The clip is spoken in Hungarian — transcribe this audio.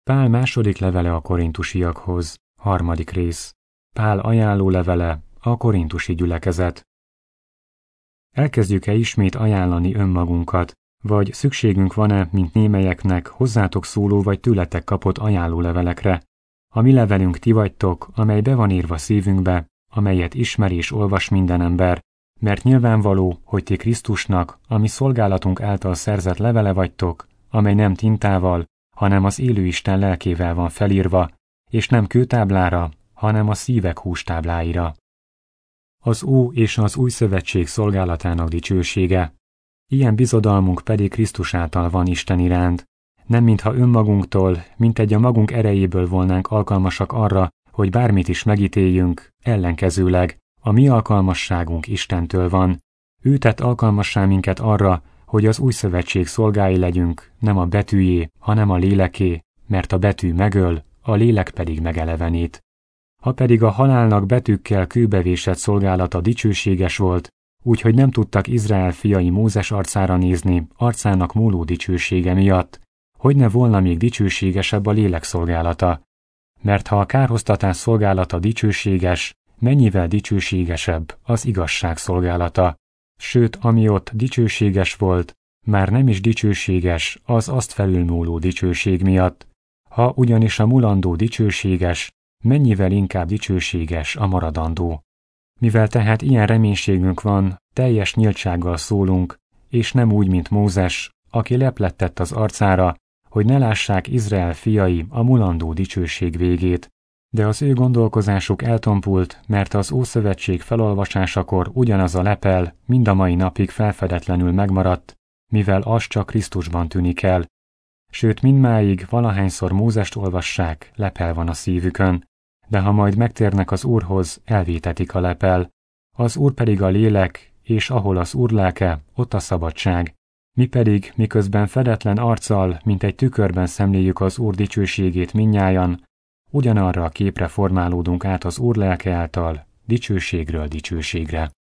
Pál második levele a korintusiakhoz, 3. rész. Pál ajánló levele, a korintusi gyülekezet. Elkezdjük-e ismét ajánlani önmagunkat, vagy szükségünk van-e, mint némelyeknek, hozzátok szóló vagy tőletek kapott ajánlólevelekre? A mi levelünk ti vagytok, amely be van írva szívünkbe, amelyet ismer és olvas minden ember, mert nyilvánvaló, hogy ti Krisztusnak, a mi szolgálatunk által szerzett levele vagytok, amely nem tintával, hanem az élő Isten lelkével van felírva, és nem kőtáblára, hanem a szívek hústábláira. Az Ó és az Új Szövetség szolgálatának dicsősége. Ilyen bizodalmunk pedig Krisztus által van Isten iránt, nem mintha önmagunktól, mintegy a magunk erejéből volnánk alkalmasak arra, hogy bármit is megítéljünk, ellenkezőleg, a mi alkalmasságunk Istentől van. Ő tett alkalmassá minket arra, hogy az Új Szövetség szolgái legyünk, nem a betűjé, hanem a léleké, mert a betű megöl, a lélek pedig megelevenít. Ha pedig a halálnak betűkkel kőbevésett szolgálata dicsőséges volt, úgyhogy nem tudtak Izrael fiai Mózes arcára nézni, arcának múló dicsősége miatt, hogy ne volna még dicsőségesebb a lélek szolgálata. Mert ha a kárhoztatás szolgálata dicsőséges, mennyivel dicsőségesebb az igazság szolgálata. Sőt, ami ott dicsőséges volt, már nem is dicsőséges az azt felülmúló dicsőség miatt. Ha ugyanis a mulandó dicsőséges, mennyivel inkább dicsőséges a maradandó. Mivel tehát ilyen reménységünk van, teljes nyíltsággal szólunk, és nem úgy, mint Mózes, aki leplet tett az arcára, hogy ne lássák Izrael fiai a mulandó dicsőség végét, de az ő gondolkozásuk eltompult, mert az Ószövetség felolvasásakor ugyanaz a lepel mind a mai napig felfedetlenül megmaradt, mivel az csak Krisztusban tűnik el. Sőt, mindmáig valahányszor Mózest olvassák, lepel van a szívükön, de ha majd megtérnek az Úrhoz, elvétetik a lepel. Az Úr pedig a lélek, és ahol az Úr lelke, ott a szabadság. Mi pedig, miközben fedetlen arccal, mint egy tükörben szemléljük az Úr dicsőségét mindnyájan, ugyanarra a képre formálódunk át az Úr lelke által, dicsőségről dicsőségre.